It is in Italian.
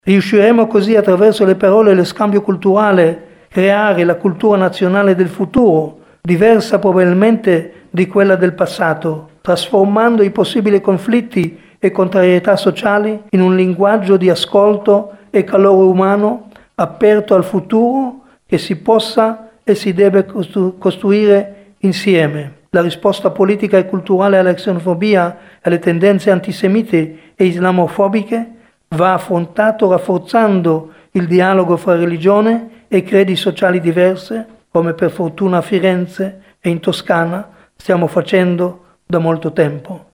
Riusciremo così attraverso le parole e lo scambio culturale creare la cultura nazionale del futuro, diversa probabilmente di quella del passato, trasformando i possibili conflitti e contrarietà sociali in un linguaggio di ascolto e calore umano aperto al futuro che si possa e si deve costruire insieme. La risposta politica e culturale alla xenofobia e alle tendenze antisemite e islamofobiche va affrontato rafforzando il dialogo fra religione e credi sociali diverse, come per fortuna a Firenze e in Toscana stiamo facendo da molto tempo.